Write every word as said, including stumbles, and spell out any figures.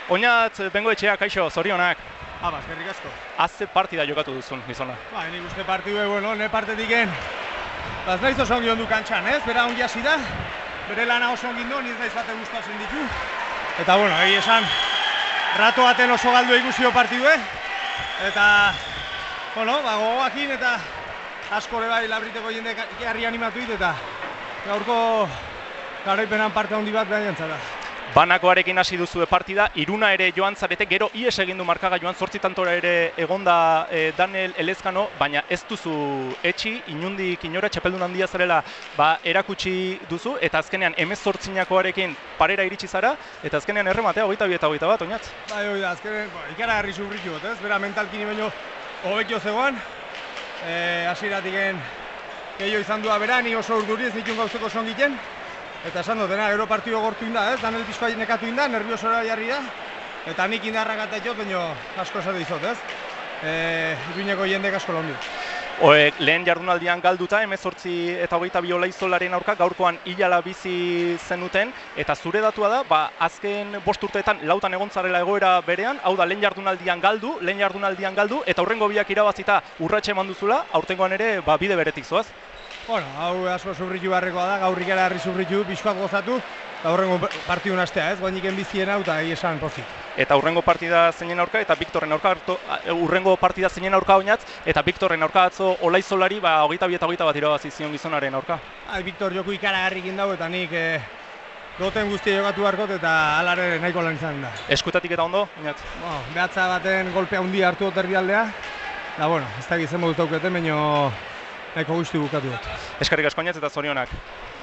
Oinat, Bengoetxea, kaixo, zorionak. Aba, eskerrik asko. Azze partida jokatu duzun, gizona. Ba, nik uste partidu, bueno, ne partetik en. Baz naiz oso ongi ondu kantxan, ez? Bera ongi hasi da, bere lana oso ongi du, niz naiz bate gustatzen ditu. Eta, bueno, egi esan, rato baten oso galdu ikusi partidue. Eta, bueno, ba, gogoakin eta askore bai labriteko jende harri animatu dit, eta gaurko garaipenan parte handi bat behar jantzara. Banakoarekin hasi duzue partida, Iruna ere joan zarete, gero ies egin du markaga joan, zortzi tantora ere egonda eh, Daniel Elezkano, baina ez duzu etxi, inundik inora txapeldun handia zarela ba, erakutsi duzu, eta azkenean hemezortzinakoarekin parera iritsi zara, eta azkenean errematea, hogeita bi eta hogeita bat, oinatz? Bai, hori da, azkenean, ba, ikaragarri sufritu dut, ez? Bera mentalkini baino hobekio zegoan, e, hasieratik gehiago izan dua bera, ni oso urduri ez nituen gauzeko oso ongiten. Eta esan dut, dena, gero partidu gortu inda, ez? Daniel pizkoa nekatu inda, nerviosora jarri da. Eta nik indarrak eta jo, baina asko esate izot, ez? E, Iruñeko jendek asko laundu. Oek, lehen jardunaldian galduta, hemezortzi eta hogeita bi olaizolaren aurka, gaurkoan hilala bizi zenuten, eta zure datua da, ba, azken bost urteetan lautan egon zarela egoera berean, hau da, lehen jardunaldian galdu, lehen jardunaldian galdu, eta hurrengo biak irabazita urratxe eman duzula, aurtengoan ere, ba, bide beretik zoaz. Bueno, hau asko sufritu beharrekoa da, gaur ikaragarri sufritu, pixkoak gozatu, eta hurrengo partidun astea, ez? Guainik bizien hau, eta egia esan pozik. Eta hurrengo partida zeinen aurka, eta Victorren aurka, hurrengo partida zeinen aurka oinatz, eta Victorren aurka atzo olaizolari, ba, hogeita bi eta hogeita bat irabazi zion gizonaren aurka. Ha, Victor joku ikaragarrikin dago, eta nik eh, goten guztia jokatu beharkot, eta alare nahiko lan izan da. Eskutatik eta ondo, oinatz? Bueno, behatza baten golpea handia hartu dut erdialdea, eta bueno, ez da gizen modut auketen, baina nahiko guzti bukatu dut. Eskerrik asko oinatz eta zorionak.